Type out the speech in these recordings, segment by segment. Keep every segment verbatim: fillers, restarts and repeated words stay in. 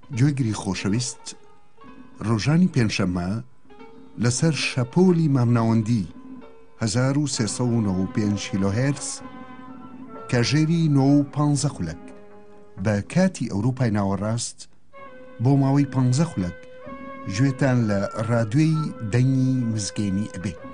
گوێگری خۆشەویست، ڕۆژانی پێنجشەممە لەسەر شەپۆلی مامناوەندی هەزار و سێسەد و نۆ و پێنج کیلۆهێرتز کەژێری نۆ و پانزە خولەک بە کاتی ئەوروپای ناوەڕاست بۆ ماوەی پانزە خولەک گوێتان لە ڕادیۆی دەنگی مزگەینی ئەبێت.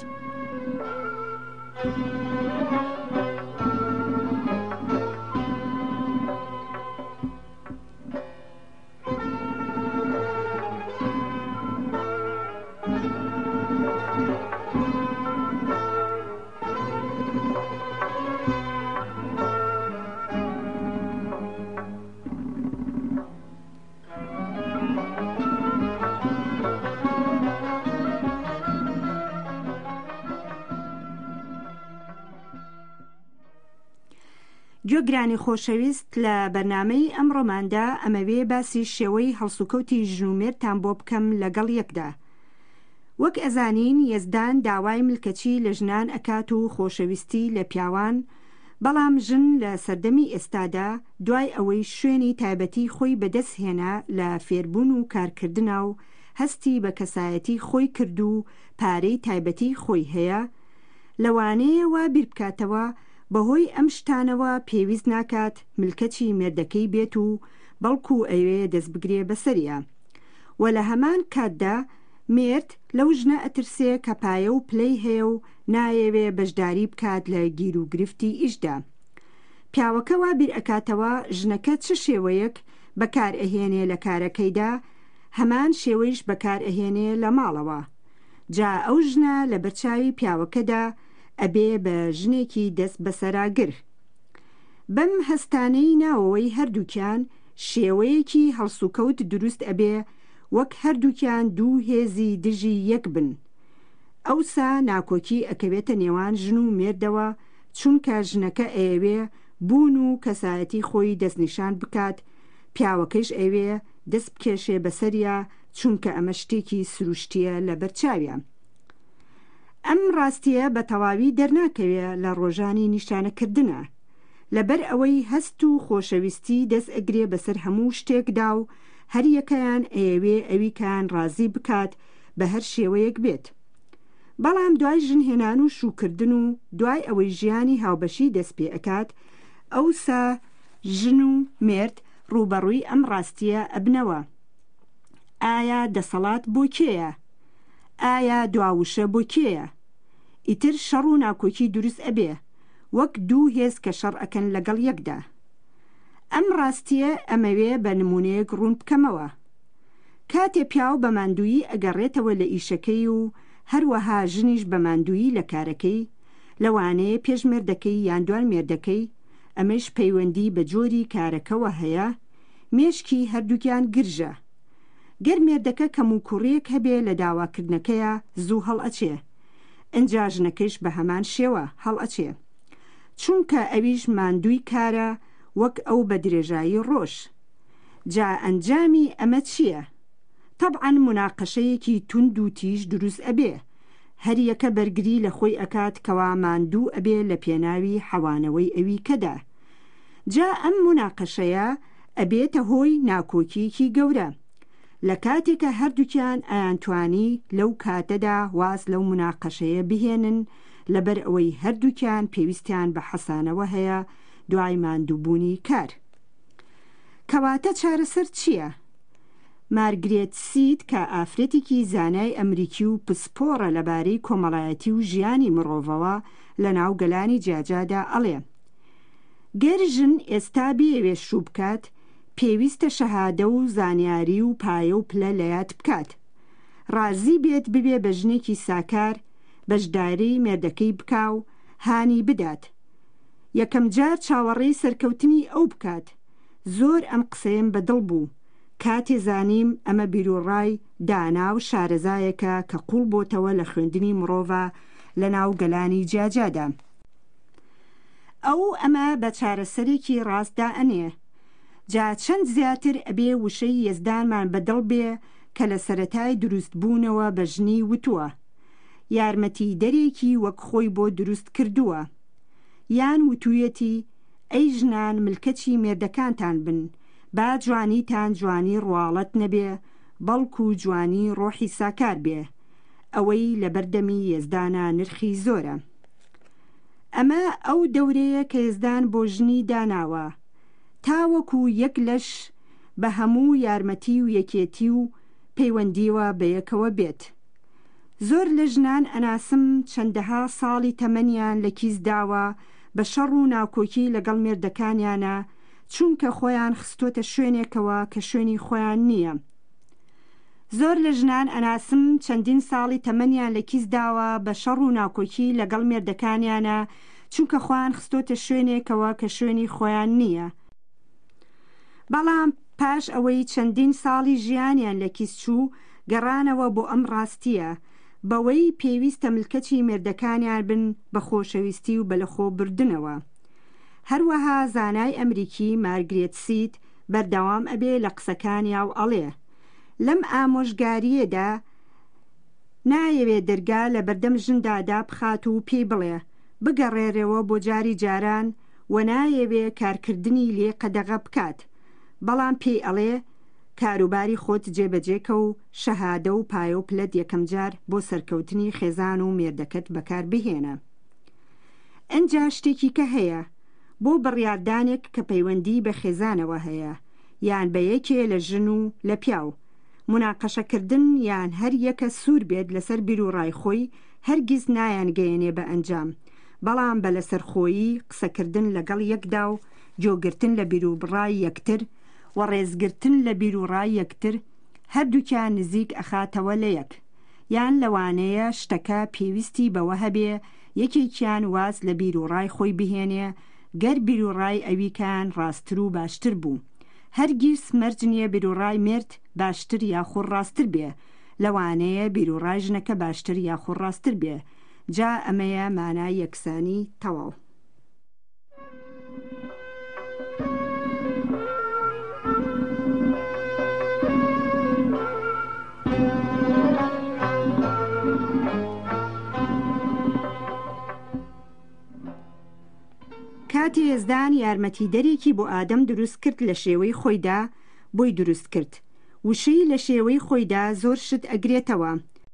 گوێگرانی خۆشەویست، لە بەرنامەی ئەمڕۆماندا ئەمەوێ باسی شێوەی هەڵسوکەوتی ژنومێرتان بۆ بکەم لەگەڵ یەکدا. وەک ئەزانین، یەزدان داوای ملکەچی لە ژنان ئەکات و خۆشەویستی لە پیاوان، بەڵام ژن لە سەردەمی ئێستادا دوای ئەوەی شوێنی تایبەتی خۆی بەدەست هێنا لە فێربوون و کارکردنا و هەستی بە کەسایەتی خۆی کرد و پارەی تایبەتی خۆی هەیە، لەوانەیە وا بیر بکاتەوە بەهۆی ئەم شتانەوە پێویست ناکات ملکەچی مێردەکەی بێت و بەڵکو ئەوێ دەست بگرێ بەسەریە. و لە هەمان کاتدا مێرد لەو ژنە ئەترسێ کە پایە و پلەی هەیە و نایەوێ بەشداری بکات لە گیر و گرفتی ئیشدا. پیاوەکە وا بیر ئەکاتەوە ژنەکە چ شێوەیەک بەکار ئەهێنێ لە کارەکەیدا، هەمان شێوەیش بەکار ئەهێنێ لە ماڵەوە. جا ئەو ژنە لە بەرچاوی پیاوەکەدا ئەبێ بە ژنێکی دەست بەسەراگر. بەم هەستانەی ناوەوەی هەردووکیان شێوەیەکی هەڵسوکەوت دروست ئەبێ وەک هەردووکیان دوو هێزی دژی یەک بن. ئەوسا ناکۆکی ئەکەوێتە نێوان ژن و مێردەوە، چونکە ژنەکە ئەیەوێ بوون و کەسایەتی خۆی دەستنیشان بکات، پیاوەکەش ئەوێ دەست بکێشێ بەسەریە، چونکە ئەمە شتێکی سروشتیە لە بەرچاویە. ئەم ڕاستیە بە تەواوی دەرناکەوێ لە ڕۆژانی نیشانەکردنە، لەبەر ئەوەی هەست و خۆشەویستی دەست ئەگرێ بەسەر هەموو شتێکدا و هەر یەکەیان ئەیەوێ ئەویکان ڕازی بکات بە هەر شێوەیەک بێت. بەڵام دوای ژن هێنان و شوکردن و دوای ئەوەی ژیانی هاوبەشی دەست پێ ئەکات، ئەوسا ژن و مێرد ڕوبەڕووی ئەم ڕاستیە ئەبنەوە. ئایا دەسەڵات بۆ کێیە؟ ئایا دواوشە بۆ کێیە؟ ئیتر شەڕ و ناکۆکی دروست ئەبێ وەک دوو هێز کە شەڕ ئەکەن لەگەڵ یەکدا. ئەم ڕاستیە ئەمەوێ بە نمونەیەک ڕوون بکەمەوە. کاتێ پیاو بە ماندووی ئەگەڕێتەوە لە ئیشەکەی و هەروەها ژنیش بە ماندووی لە کارەکەی، لەوانەیە پێش مێردەکەی یان دوان مێردەکەی ئەمەش پەیوەندی بە جۆری کارەکەوە هەیە، مێشکی هەردووکیان گرژە. گەر مێردەکە کەم و کوڕیەک هەبێ لە داواکردنەکەیە زوو هەڵ ئەچێ، ئەنجا ژنەکەیش بە هەمان شێوە هەڵ ئەچێ، چونکە ئەویش ماندووی کارە وەک ئەو بە درێژایی ڕۆژ. جا ئەنجامی ئەمە چییە؟ طەبعاً مناقەشەیەکی توند و تیژ دروست ئەبێ، هەر یەکە بەرگری لە خۆی ئەکات کەوا ماندوو ئەبێ لە پێناوی حەوانەوەی ئەوی کەدا. جا ئەم مناقەشەیە ئەبێتە هۆی ناکۆکیەکی گەورە. لە کاتێکە هەردووکیان ئەیانتوانی لەو کاتەدا واز لەو مناقەشەیە بهێنن، لەبەر ئەوەی هەردووکیان پێویستیان بە حەسانەوە هەیە دوای ماندووبوونی کار. کەواتە چارەسەر چییە؟ مارگرێت سید کە ئافرەتێکی زانای ئەمریکی و پسپۆڕە لەبارەی کۆمەڵایەتی و ژیانی مرۆڤەوە لە ناو گەلانی جیاجادا ئەڵێ: گەر ژن ئێستا بێوێ شوو بکات، پێویستە شەهادە و زانیاری و پایە و پلە لەیاد بکات، ڕازی بێت ببێ بە ژنێکی ساکار، بەشداری مێردەکەی بکا و هانی بدات، یەکەم جار چاوەڕێی سەرکەوتنی ئەو بکات. زۆر ئەم قسەیم بەدڵ بوو، کاتێ زانیم ئەمە بیرۆڕای دانا و شارەزایەکە کە قوڵ بۆتەوە لە خوێندنی مرۆڤە لە ناو گەلانی جیاجادا. ئەو ئەمە بە چارەسەرێکی ڕاستدا ئەنێ. جا چەند زیاتر ئەبێ وشەی یەزدانمان بەدڵ بێ کە لە سەرەتای دروست بوونەوە بە ژنی وتووە، یارمەتی دەرێکی وەک خۆی بۆ دروست کردووە، یان وتوویەتی: ئەی ژنان، ملکەچی مێردەکانتان بن، با جوانیتان جوانی ڕواڵەت نەبێ بەڵکو جوانی ڕۆحی ساکار بێ. ئەوەی لە بەردەمی یێزدانە نرخی زۆرە. ئەمە ئەو دەورەیە کە یێزدان بۆ ژنی داناوە تاوەکو یەک لەش بە هەموو یارمەتی و یەکێتی و پەیوەندیوە بەیەکەوە بێت. زۆر لە ژنان ئەناسم چەندەها ساڵی تەمەنیان لە کیس داوە بە شەڕ و ناکۆکی لەگەڵ مێردەکانیانە چونکە خۆیان خستۆتە شوێنێکەوە کە شوێنی خۆیان نییە. زۆر لە ژنان ئەناسم چەندین ساڵی تەمەنیان لە کیس داوە بە شەڕ و ناکۆکی لەگەڵ مێردەکانیانە چونکە خۆیان خستۆتە شوێنێکەوە کە شوێنی خۆیان نییە. بەڵام پاش ئەوەی چەندین ساڵی ژیانیان لە کیس چوو گەڕانەوە بۆ ئەم ڕاستیە بەوەی پێویستە ملکەتی مێردەکانیان بن بە خۆشەویستی و بەلەخۆ بردنەوە. هەروەها زانای ئەمریکی مارگرێت سید بەردەوام ئەبێ لە قسەکانیا و ئەڵێ لەم ئامۆژگاریەدا نایەوێت دەرگا لە بەردەم ژندادا بخات و پێی بڵێ بگەڕێرەوە بۆ جاری جاران و نایەوێ کارکردنی لێ قەدەغە بکات، بەڵام پێی ئەڵێ کاروباری خۆت جێبەجێکە و شەهادە و پایە و پلەت یەکەم جار بۆ سەرکەوتنی خێزان و مێردەکەت بەکار بهێنە. ئەنجا شتێکی کە هەیە بۆ بڕیاردانێک کە پەیوەندی بە خێزانەوە هەیە یان بە یەکێ لە ژن و لە پیاو مناقەشەکردن یان هەر یەکە سوور بێت لەسەر بیر و ڕای خۆی هەرگیز نایان گەیەنێ بە ئەنجام، بەڵام بە لەسەرخۆیی قسەکردن لەگەڵ یەکدا و جۆگرتن لە بیر و بڕای یەکتر و ڕێزگرتن لە بیر و ڕای یەکتر هەردووکیان نزیک ئەخاتەوە لە یەک، یان لەوانەیە شتەکە پێویستی بەوە هەبێ یەکێکیان واز لە بیر و ڕای خۆی بهێنێ گەر بیر و ڕای ئەویکان ڕاستتر و باشتر بوو. هەرگیز مەرج نییە بیر و ڕای مرد باشتر یاخۆ ڕاستتر بێ، لەوانەیە بیر و ڕای ژنەکە باشتر یاخۆ ڕاستتر بێ. جا ئەمەیە مانای یەکسانی تەواو. کاتی یێزدان یارمەتی دەرێکی بۆ ئادەم دروست کرد لە شێوەی خۆیدا بۆی دروست کرد. وشەی لە شێوەی خۆیدا زۆر شت ئەگرێتەوە.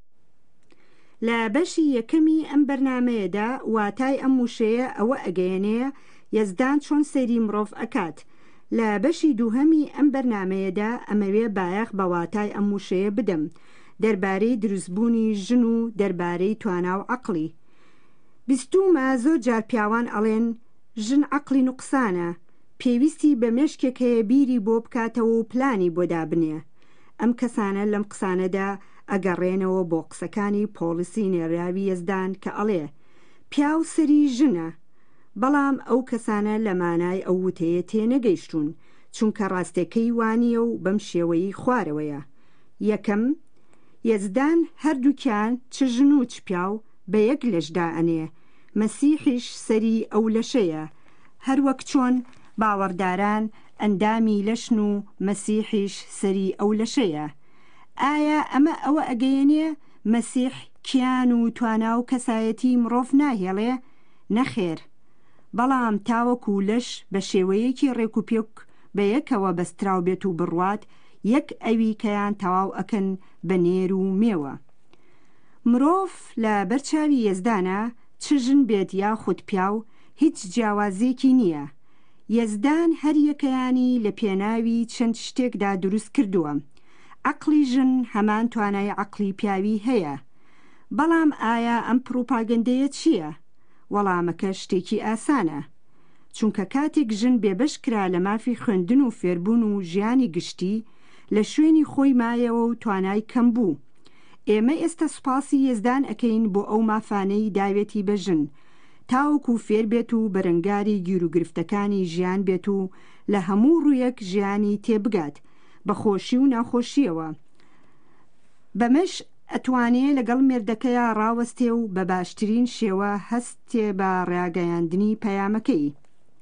لە بەشی یەکەمی ئەم بەرنامەیەدا واتای ئەم وشەیە ئەوە ئەگەیەنەیە یەزدان چۆن سەیری مرۆڤ ئەکات. لە بەشی دووهەمی ئەم بەرنامەیەدا ئەمەوێ بایەخ بە واتای ئەم وشەیە بدەم دەربارەی دروستبوونی ژن و دەربارەی توانا و عەقڵی. بیستومە زۆر جار پیاوان ئەڵێن ژن عەقڵی نوقسانە، پێویستی بە مێشکێک هەیە بیری بۆ بکاتەوە و پلانی بۆ دابنێ. ئەم کەسانە لەم قسانەدا ئەگەڕێنەوە بۆ قسەکانی پۆلیسی نێراوی یەزدان کە ئەڵێ پیاو سەری ژنە، بەڵام ئەو کەسانە لە مانای ئەو وتەیە تێنەگەیشتون چونکە ڕاستەکەی وانیە و بەم شێوەی خوارەوەیە. یەکەم، یەزدان هەردووکیان چ ژن و چ پیاو بە یەک لەشدا ئەنێ، مەسیحیش سەری ئەو لەشەیە، هەروەک چۆن باوەڕداران ئەندامی لەشن و مەسیحیش سەری ئەو لەشەیە. ئایا ئەمە ئەوە ئەگەیەنێ مەسیح کیان و توانا و کەسایەتی مرۆڤ ناهێڵێ؟ نەخێر، بەڵام تاوەکو لەش بە شێوەیەکی ڕێکوپێک بە یەکەوە بەستراو بێت و بڕوات یەک ئەوی کەیان تەواو ئەکەن بە نێر و مێوە. مرۆڤ لە بەرچاوی یەزدانە چ ژن بێت یا خود پیاو هیچ جیاوازێکی نییە. یەزدان هەر یەکەیانی لە پێناوی چەند شتێکدا دروست کردووە. عەقڵی ژن هەمان توانای عەقڵی پیاوی هەیە. بەڵام ئایا ئەم پرۆپاگەندەیە چییە؟ وەڵامەکە شتێکی ئاسانە، چونکە کاتێک ژن بێبەش کرا لە مافی خوێندن و فێربوون و ژیانی گشتی لە شوێنی خۆی مایەوە و توانای کەم بوو. ئێمە ئێستا سوپاسی یەزدان ئەکەین بۆ ئەو مافانەی داوێتی بە ژن تاوەکو فێر بێت و بەرەنگاری گیر و گرفتەکانی ژیان بێت و لە هەموو ڕوویەک ژیانی تێبگات بە خۆشی و ناخۆشیەوە. بەمەش ئەتوانێ لەگەڵ مێردەکەیە ڕاوەستێ و بە باشترین شێوە هەستێ بە ڕاگەیاندنی پەیامەکەی.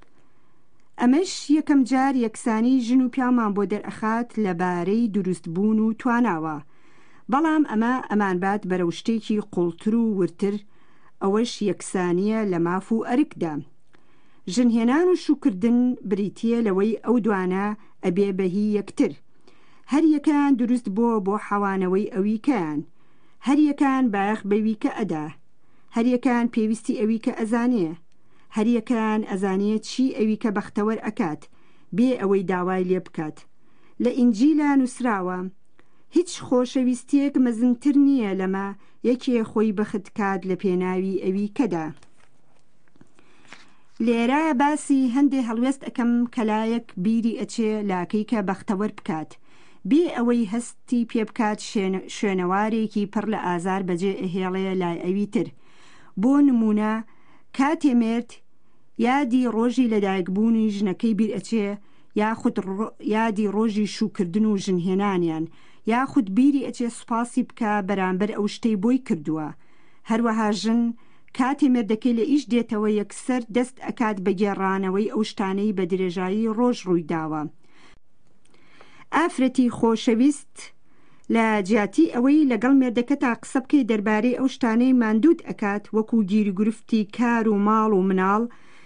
ئەمەش یەکەم جار یەکسانی ژن و پیامان بۆ دەرئەخات لەبارەی دروستبوون و تواناوە. بەڵام ئەمە ئەمانبات بەرەو شتێکی قوڵتر و ورتر، ئەوەش یەکسانیە لە ماف و ئەرکدا. ژنهێنان و شوکردن بریتیە لەوەی ئەو دوانە ئەبێ بەهی یەکتر. هەر یەکان دروست بووە بۆ حەوانەوەی ئەویکەیان، هەر یەکان بایەخ بەویکە ئەدا، هەر یەکان پێویستی ئەویکە ئەزانێ، هەر یەکان ئەزانێ چی ئەویکە بەختەوەر ئەکات بێ ئەوەی داوای لێ بکات. لە ئینجیلا نووسراوە هیچ خۆشەویستیەک مەزنتر نییە لەمە یەکێ خۆی بەخت کات لە پێناوی ئەویکەدا. لێرە باسی هەندێ هەڵوێست ئەەکەم کە لایەک بیری ئەچێ لاکەی کە بەختەوەر بکات بێ ئەوەی هەستی پێ بکات شوێنەوارێکی پڕ لە ئازار بەجێ ئەهێڵەیە لای ئەوی تر. بۆ نمونە کاتێ مرد یادی ڕۆژی لەدایکبوونی ژنەکەی بیر ئەچێ، یاخود یادی ڕۆژی شوکردن و ژنهێنانیان، یاخود بیری ئەچێ سوپاسی بکە بەرامبەر ئەو شتەی بۆی کردووە. هەروەها ژن کاتێ مردەکەی لە ئیش دێتەوە یەکسەر دەست ئەکات بە گێڕانەوەی ئەو شتانەی بە درێژایی ڕۆژ ڕووی داوە. ئافرەتی خۆشەویست لە جیاتی ئەوەی لەگەڵ مێردەکە تا قسە بکەی دەربارەی ئەو شتانەی ماندوود ئەکات، وەکو گیرگرفتی کار و ماڵ و مناڵ،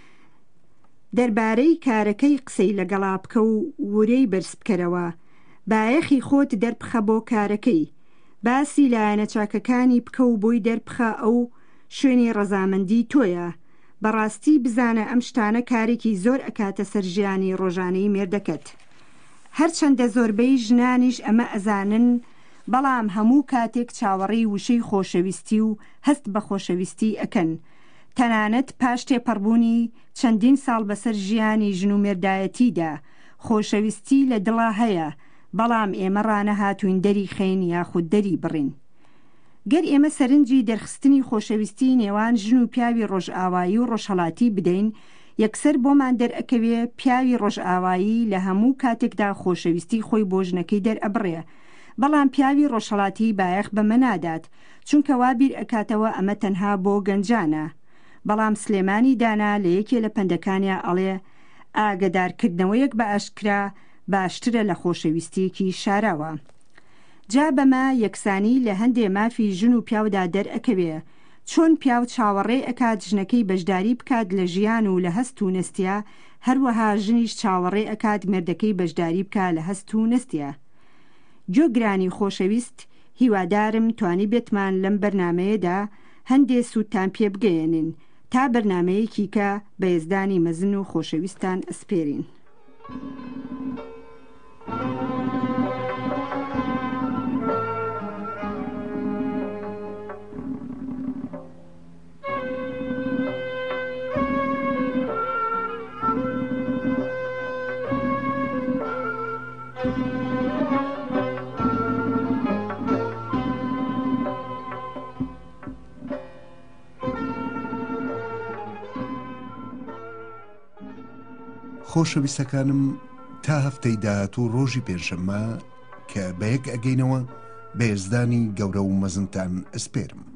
دەربارەی کارەکەی قسەی لەگەڵا بکە و ورەی بەرز بکەرەوە، بایەخی خۆت دەربخە بۆ کارەکەی، باسی لایەنە چاکەکانی بکە و بۆی دەربخە ئەو شوێنی ڕەزامەندی تۆیە. بەڕاستی بزانە ئەم شتانە کارێکی زۆر ئەکاتە سەر ژیانی ڕۆژانەی مێردەکەت. هەرچەندە زۆربەی ژنانیش ئەمە ئەزانن، بەڵام هەموو کاتێک چاوەڕێی وشەی خۆشەویستی و هەست بە خۆشەویستی ئەکەن. تەنانەت پاش تێپەڕبوونی چەندین ساڵ بەسەر ژیانی ژن و مێردایەتیدا خۆشەویستی لە دڵا هەیە، بەڵام ئێمە ڕانەهاتوین دەری خەین یاخود دەری بڕین. گەر ئێمە سەرنجی دەرخستنی خۆشەویستی نێوان ژن و پیاوی ڕۆژئاوایی و ڕۆژهەڵاتی بدەین، یەکسەر بۆمان دەرئەکەوێ پیاوی ڕۆژئاوایی لە هەموو کاتێکدا خۆشەویستی خۆی بۆ ژنەکەی دەرئەبڕێ، بەڵام پیاوی ڕۆژهەڵاتی بایەخ بەمە نادات، چونکە وا بیر ئەکاتەوە ئەمە تەنها بۆ گەنجانە. بەڵام سلێمانی دانا لە یەکێ لە پەندەکانیا ئەڵێ ئاگدارکردنەوەیەک بە ئاشکرا باشترە لە خۆشەویستیەکی شاراوە. جا بەمە یەکسانی لە هەندێ مافی ژن و پیاودا دەرئەکەوێ، چۆن پیاو چاوەڕێ ئەکات ژنەکەی بەشداری بکات لە ژیان و لە هەست و نەستیا، هەروەها ژنیش چاوەڕێ ئەکات مێردەکەی بەشداری بکات لە هەست و نەستیا. جۆگرانی خۆشەویست، هیوادارم توانی بێتمان لەم بەرنمەیەدا هەندێ سوودتان پێ بگەێنن تا بەرنمەیەکی کە بە هێزدانی مەزن و خۆشەویستان ئەسپێرین. خۆشەویستەکانم، تا هەفتەی داهاتوو ڕۆژی پێنجشەممە کە بە یەک ئەگەینەوە بە هێزدانی گەورە و مەزنتان ئەسپێرم.